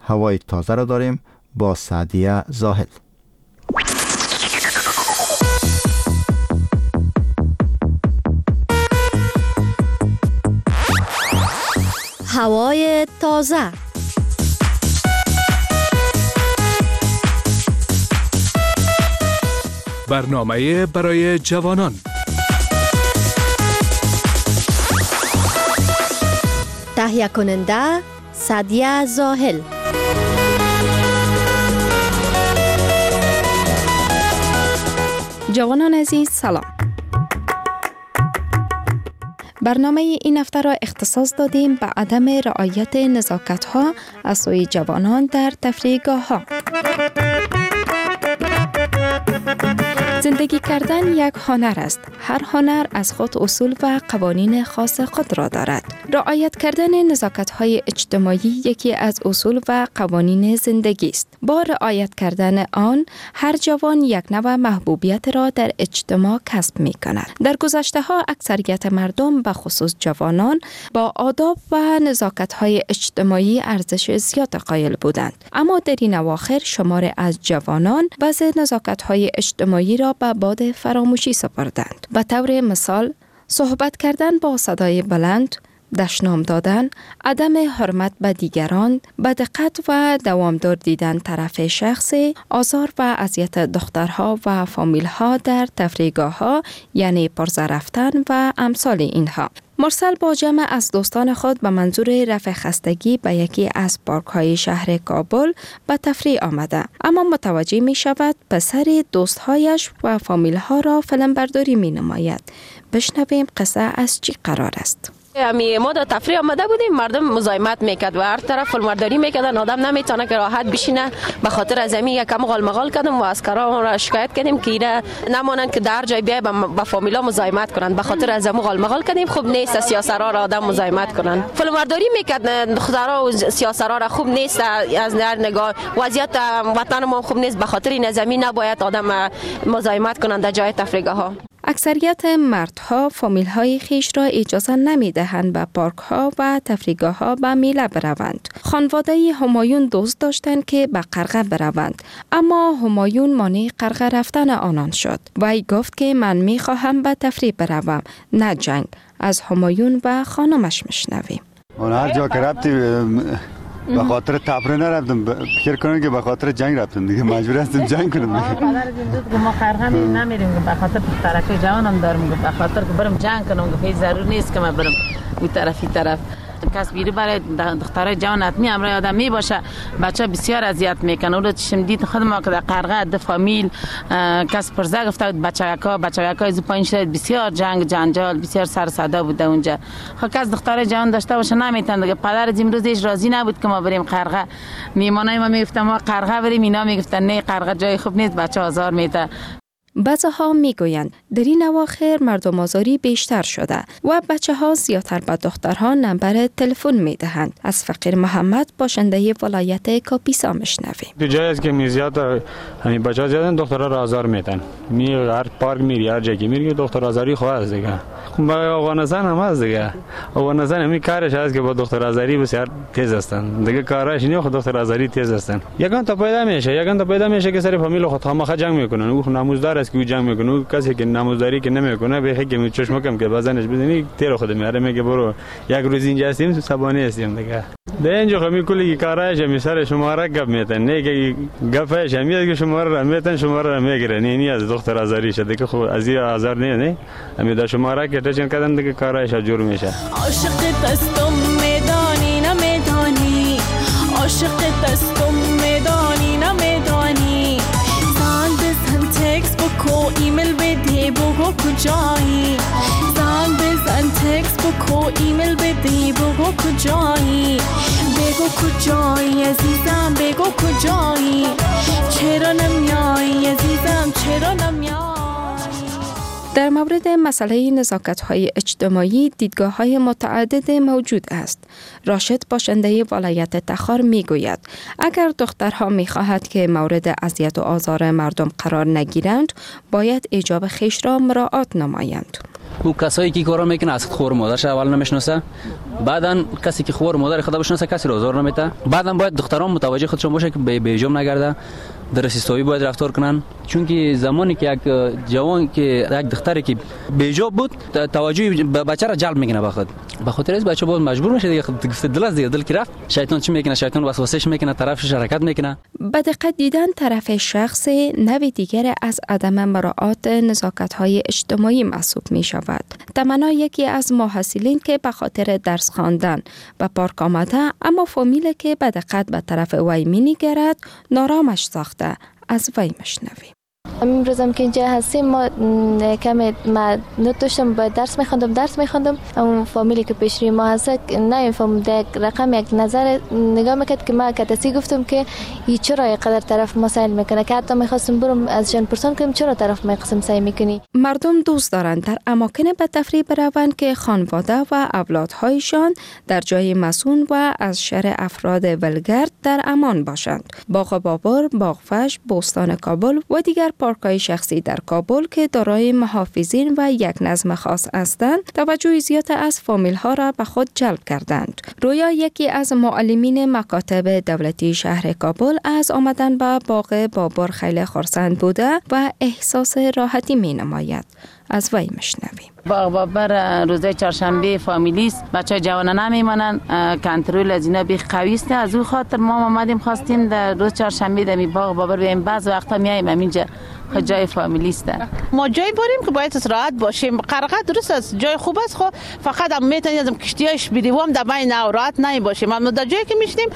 هوای تازه را داریم با سعدیه زاهل. هوای تازه. برنامه برای جوانان. تهیه کننده سعدیه زاهل. جوانان عزیز سلام. برنامه این هفته را اختصاص دادیم به عدم رعایت نزاکت‌ها از سوی جوانان در تفریحگاه‌ها. زندگی کردن یک هنر است. هر هنر از خود اصول و قوانین خاص خود را دارد. رعایت کردن نزاکت‌های اجتماعی یکی از اصول و قوانین زندگی است. با رعایت کردن آن، هر جوان یک نوع محبوبیت را در اجتماع کسب می‌کند. در گذشته‌ها اکثریت مردم به خصوص جوانان با آداب و نزاکت‌های اجتماعی ارزش زیاد قائل بودند. اما در این اواخر شمار از جوانان بعض نزاکت‌های اجتماعی را به باد فراموشی سپردند. به طور مثال، صحبت کردن با صدای بلند، دشنام دادن، عدم حرمت به دیگران، به دقت و دوامدار دیدن طرف شخصی، آزار و اذیت دخترها و فامیلها در تفریحگاه‌ها یعنی پرزه رفتن و امثال اینها. مرسل با جمع از دوستان خود به منظور رفع خستگی به یکی از پارک‌های شهر کابل به تفریح آمده، اما متوجه می شود پسر دوستهایش و فامیلها را فیلم برداری می نماید. بشنویم قصه از چی قرار است. ما در تفریح آمده بودیم، مردم مزاحمت میکرد و هر طرف فیلمبرداری میکردن، آدم نمیتونه که راحت بشینه. به خاطر از همین یکم غالمغال کردم و عسکرا را شکایت کردیم که اینا نمانند که در جای بیای با فامیلا مزاحمت کنند. به خاطر از همین غالمغال کردیم. خوب نیست سیاسرا را آدم مزاحمت کنند. فیلمبرداری میکردن دخترها و سیاسرا را خوب نیست. از نگاه وضعیت وطن ما خوب نیست. به خاطر این زمین نباید آدم مزاحمت کنند در جای تفریحگاه‌ها. اکثریت مردها فامیل‌های خیش را اجازه نمی‌دهند به پارک‌ها و تفریحگاه‌ها به میله بروند. خانواده همایون دوست داشتند که به قرغه بروند، اما همایون مانع قرغه رفتن آنان شد. وی گفت که من می‌خواهم به تفریح بروم، نه جنگ. از همایون و خانمش میشنویم. من هر جا که رفتیم به خاطر تفریح نرفتم، فکر کنم که به خاطر جنگ رفتم دیگه، مجبور هستم جنگ کنم دیگه. پدر زندگی که ما خرخه نمیریم به خاطر طرف جوانم دارم، به خاطر که برم جنگ کنم که ضرور نیست که من برم اون طرف. کس بیری برای دخترای جوان حتمی امرای آدم می باشه. بچه بسیار اذیت میکنه. اون رو چشم دید خودم که در قرغه د فامیل کس پرزه گفته بود بچه‌ها از پایین شد، بسیار جنجال بسیار سر صدا بوده اونجا. خب کس دخترای جوان داشته باشه نمیتونه دیگه. پدر از امروز هیچ راضی نبود که ما بریم قرغه. میمانای ما میگفتن ما قرغه بریم، اینا میگفتن نه قرغه جای خوب نیست، بچه آزار میده. بعضها میگویند در این اواخر مردم آزاری بیشتر شده و بچه‌ها زیادتر به دخترها نمبر تلفن میدهند. از فقیر محمد باشنده ولایت کاپیسا میشنویم. تو جایی است که زیاد همین بچه‌ها زیادن دخترها را آزار میدن. هر پارک میری هر جایی میری دختر آزاری خواهد دیگه. خب افغانستان هم هست دیگه. افغانستان همین کارش هست که با دختر آزاری بسیار تیز هستن. دیگه کارش اینه خود دختر آزاری تیز هستن. یگان تا پیدا میشه که سر فامیل خود خامخا جنگ میکنن. او نموزدار است که جنگ میکنه. کسی که نمازداری که نمیکنه به حق می چشم کم که بزنش بزنی تیر خود میاره میگه برو یک روز اینجا هستیم تو سبانه هستیم دیگه. ده اینجا خمی کلی کارایش می سر شماره گپ میتن نه که گپش میاد که شماره را میتن شماره را میگیره نه از دختر آزاری شده که خب از این آزار نه همین شماره که تشن کردن دیگه کارایش جور میشه. عاشق دستم میدانی نمیدانی، عاشق دستم میدانی نمیدانی، تکس بکو ایمیل بده بگو کجایی، زنگ بزن تکس بکو ایمیل بده بگو کجایی، بگو کجایی عزیزم بگو کجایی، چرا نمیایی عزیزم چرا نمیایی. در مورد مسئله نزاکت‌های اجتماعی دیدگاه‌های متعدد موجود است. راشد باشنده ولایت تخار می‌گوید اگر دخترها می‌خواهد که مورد اذیت و آزار مردم قرار نگیرند باید ایجاب خویش را مراعات نمایند. او کسایی که کارا میکنه از خور مادرش اول نمیشناسه، بعدن کسی که خور مادر خدا بشناسه کسی رو آزار نمیده. بعدن باید دختران متوجه خودشون باشه که به بیجام نگرده، در رسیستایی باید رفتار کنن، چون که زمانی که یک جوان که یک دختری که بیجاب بود توجه بچه را جلب میکنه به خاطر از بچه بود مجبور میشه دیگه دل از دل که رفت شیطان چی میکنه، شیطان وسوسهش میکنه، طرفش حرکت میکنه. به دقت دیدن طرف شخص نوع دیگر از عدم مراعات نزاکت‌های اجتماعی محسوب می شود. تمنا یکی از محصلین که به خاطر درس خواندن به پارک آمده اما فامیل که به دقت به طرف وی می نگرد نارامش ساخته. از وی مشنویم. امروزم که اینجا هستیم ما کمی ما داشتم با درس میخوندم اون فامیلی که پیش روی ما هست نمیفهم یک رقم یک نظر نگاه میکرد که ما کتاسی گفتم که این چرا اینقدر طرف ما سعی میکنه که حتی میخواستم برم ازشان پرسان کنم چرا طرف ما قسم سعی میکنی. مردم دوست دارند در اماکن به تفریح بروند که خانواده و اولادهایشان در جای مسئول و از شر افراد ولگرد در امان باشند. باغ بابر، باغفش، بوستان کابل و دیگر پارک‌های شخصی در کابل که دارای محافظین و یک نظم خاص هستند، توجه زیاد از فامیل‌ها را به خود جلب کردند. رویا یکی از معلمین مکاتب دولتی شهر کابل از آمدن به باغ بابر خیلی خرسند بوده و احساس راحتی می‌نماید. از وی مشنویم. باغ بابر روزه چهارشنبه فامیلی است، بچه جوان نمیمانن، کنترل از اینا بی قوی است. از اون خاطر ما آمدیم خواستیم در روز چهارشنبه در باغ بابر بریم. بعض وقتا میایم اینجا جای فامیلی است. ما جای بریم که باید راحت باشیم. قرقه درست است، جای خوب است، خو فقط هم میتونیم از کشتیاش بریم در بین راحت نباشیم. ما در جایی که میشیم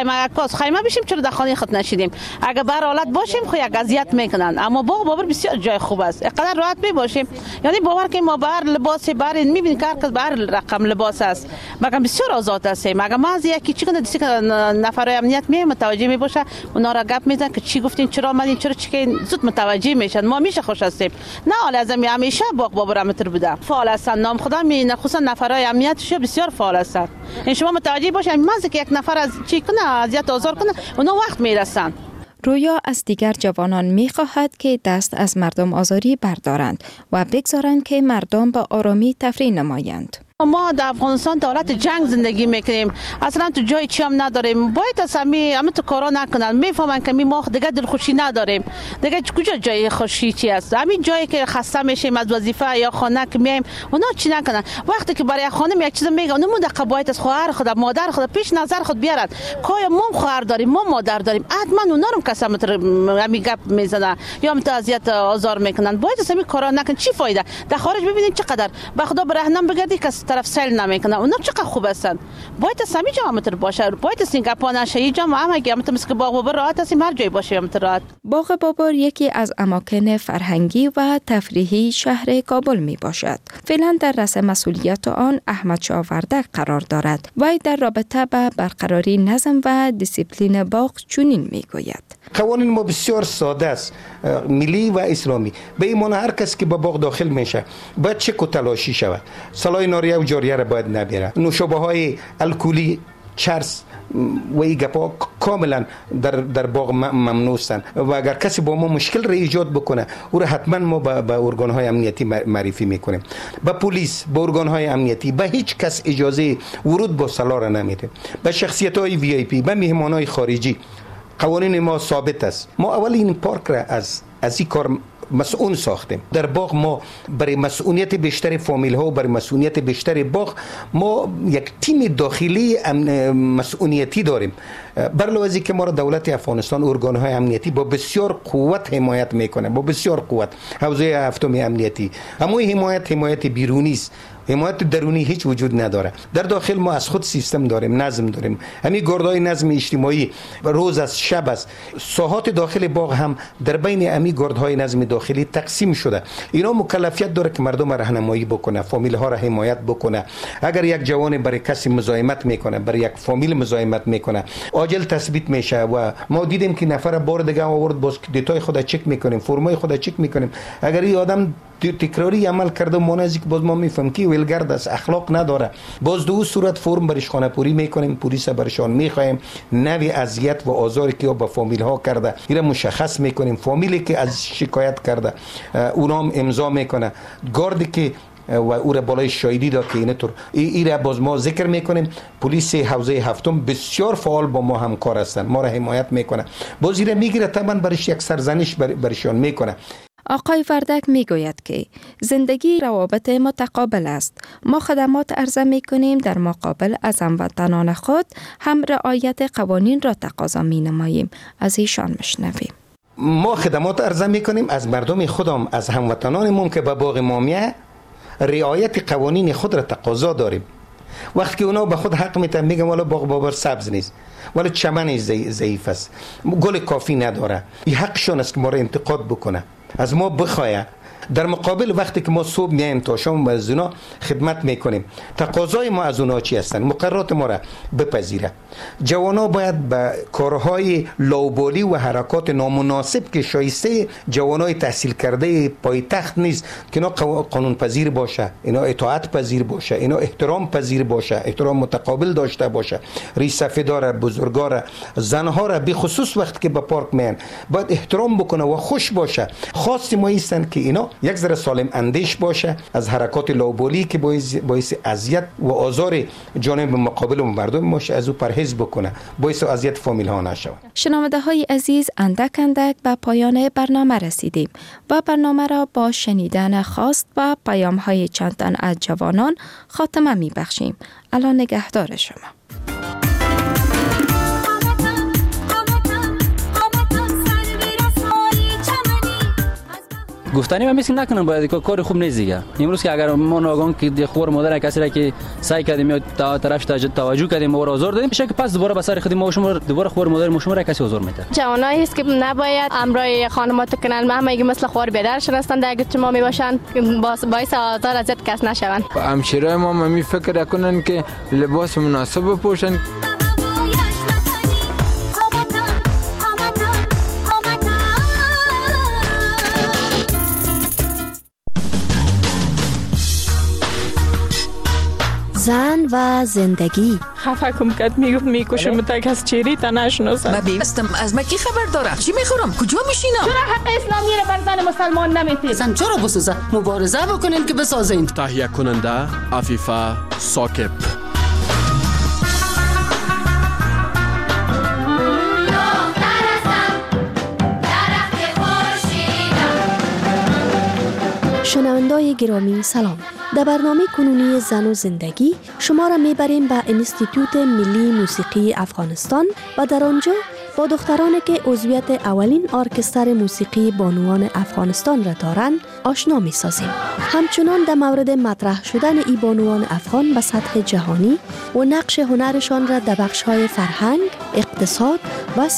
خیمه بشیم، چرا در خانه خود نشیدیم. اگه بر حالت باشیم خو یک اذیت میکنن، اما باغ بابر بسیار جای خوب است، اینقدر راحت باشیم. یعنی باور که ما بر لباس بر میبینیم که بر رقم لباس است، مگه بسیار آزاد هستیم. مگه ما از یکی چی کنه دیگه نفرای امنیت متوجه میباشه، اونا را گپ میزنن که چی گفتین، چرا اومدین، چرا چی زود متوجه میشن. ما میشه خوش هستیم. نه حال از همیشه باغ بابر متر بوده فعال هستن، نام خدا می خصوصا نفرای امنیتش بسیار فعال هستن. این شما متوجه باشین مزه که یک نفر از چی کنه اذیت آزار کنه اونا وقت میرسن. رویا از دیگر جوانان می‌خواهد که دست از مردم آزاری بردارند و بگذارند که مردم به آرامی تفریح نمایند. ما در افغانستان دولت جنگ زندگی میکنیم، اصلا تو جای چی هم نداریم. باید از همه تو کارا نکنن، میفهمن که ما دیگه دلخوشی نداریم، دیگه کجا جای خوشی چی است. همین جایی که خسته میشیم از وظیفه یا خانه که میایم اونا چی نکنن. وقتی که برای خانم یک چیز میگن اونم دقیقاً باید از خواهر خود مادر خود پیش نظر خود بیارن که ما خواهر داریم ما مادر داریم، حتما اونا رو کسا همین گپ میزنن یا متازیت آزار میکنن. باید از همین کارا نکن. چی فایده؟ در خارج ببینید چقدر به خدا برهنم بگردی که طرف سیل نمیکنه، اونا چقدر خوب هستن. باید سمی جامعه باشه، باید سینگاپور نشه جامعه همه مثل باغ بابر راحت هستیم، هر جای باشه راحت. باغ بابر یکی از اماکن فرهنگی و تفریحی شهر کابل می باشد. فعلا در رأس مسئولیت آن احمد شاه وردک قرار دارد و در رابطه با برقراری نظم و دیسیپلین باغ چنین می گوید. قوانین ما بسیار ساده است، ملی و اسلامی. به این معنی هر کس که به باغ داخل میشه باید چک و تلاشی شود، سلاح ناریه و جاریه را باید نبیره، نوشابه های الکلی، چرس و این گپا کاملا در باغ ممنوع هستند و اگر کسی با ما مشکل را ایجاد بکنه او را حتما ما به ارگان های امنیتی معرفی میکنیم، به پلیس، به ارگان های امنیتی. به هیچ کس اجازه ورود با سلاح را نمیده. به شخصیت های وی آی پی، به مهمان های خارجی قوانین ما ثابت است. ما اول این پارک را از این کار مسئول ساختیم. در باغ ما برای مسئولیت بیشتر فامیل ها و برای مسئولیت بیشتر باغ ما یک تیم داخلی مسئولیتی داریم. برلوازی که ما را دولت افغانستان ارگان های امنیتی با بسیار قوت حمایت میکنه، با بسیار قوت. حوزه هفتم امنیتی اما حمایت بیرونی است، حمایت درونی هیچ وجود نداره. در داخل ما از خود سیستم داریم، نظم داریم. همین گردهای نظم اجتماعی روز از شب است. ساحات داخل باغ هم در بین همین گردهای نظم داخلی تقسیم شده. اینا مکلفیت داره که مردم راهنمایی بکنه، فامیل ها را حمایت بکنه. اگر یک جوان برای کسی مزاحمت میکنه، برای یک فامیل مزاحمت میکنه، عاجل تثبیت میشه و ما دیدیم که نفر بار دیگه آورد باز دیتای خود چک میکنیم، فرمای خود چک میکنیم. اگر این آدم تکراری عمل کرده مانزی که باز ما میفهم که ولگرد است، اخلاق نداره، باز دو صورت فرم برش خانه پوری میکنیم، پلیس برشان میخوایم. نوی اذیت و آزاری که با فامیل ها کرده اینا مشخص میکنیم. فامیلی که از شکایت کرده اونام امضا میکنه. گاردی که و او را بالای شاهدی داد که این را باز ما ذکر میکنیم. پلیس حوزه هفتم بسیار فعال با ما همکار هستند، ما را حمایت میکنه. باز این را میگیره طبعا برش یک سرزنش برشان میکنه. آقای وردک میگوید که زندگی روابط متقابل است. ما خدمات عرضه میکنیم، در مقابل از هموطنان خود هم رعایت قوانین را تقاضا مینماییم. از ایشان مشنویم. ما خدمات عرضه میکنیم از مردم خودم، از هموطنانمون که به باغ مامیه رعایت قوانین خود را تقاضا داریم. وقتی که اونا به خود حق میتن میگم والا باغ بابر سبز نیست، ولی چمن ضعیف است، گل کافی نداره، این حقشون است که ما را انتقاد بکنه، از ما بخواه. در مقابل وقتی که ما صبح میایم تا شام از اونا خدمت میکنیم، تقاضای ما از اونا چی هستن؟ مقررات ما را بپذیره. جوانا باید به کارهای لاابالی و حرکات نامناسب که شایسته جوانای تحصیل کرده پایتخت نیست که اینا قانون پذیر باشه، اینا اطاعت پذیر باشه، اینا احترام پذیر باشه، احترام متقابل داشته باشه. ریش سفیدار، بزرگار، زنها را به خصوص وقتی که به پارک میان باید احترام بکنه و خوش باشه. خواست ما ایستن که اینا یک ذره سالم اندیش باشه، از حرکات لاابالی که باعث اذیت و آزار جانب مقابل و مردم باشه از او پرهیز بکنه، باعث اذیت فامیل ها نشه. شنونده های عزیز، اندک اندک به پایان برنامه رسیدیم و برنامه را با شنیدن خواست و پیام های چند تن از جوانان خاتمه می بخشیم. الان نگهدار شما. گفتنی من میسیم نکنم، باید کار خوب نیست دیگه. امروز که اگر ما ناگهان که خور مادر کسی را که سعی کردیم یا طرف توجه کردیم و آزار دادیم، میشه که پس دوباره به سر خودی ما شما دوباره خور مادر شما را کسی آزار میده. جوانایی است که نباید امرای خانمات کنن، همه مثل خوار بیدرشون هستند، اگه شما میباشن باعث آزار اذیت کس نشون. همشیرای ما می فکر کنن که لباس مناسب بپوشن. زن و زندگی. خفه کم کد میگفت میکشم تا کس چیری تا نشناسم. من بیستم از ما کی خبر داره؟ چی میخورم؟ کجا میشینم؟ چرا حق اسلامی رو بر زن مسلمان نمیتید؟ زن چرا بسوزه؟ مبارزه بکنین که بسازین. تهیه کننده عفیفه ساکب. شنوندای گرامی سلام. در برنامه کنونی زن و زندگی شما را میبریم به انستیتوت ملی موسیقی افغانستان و در آنجا با دخترانی که عضویت اولین ارکستر موسیقی بانوان افغانستان را دارند آشنا می‌سازیم. همچنان در مورد مطرح شدن ای بانوان افغان به سطح جهانی و نقش هنرشان را در بخش‌های فرهنگ، اقتصاد و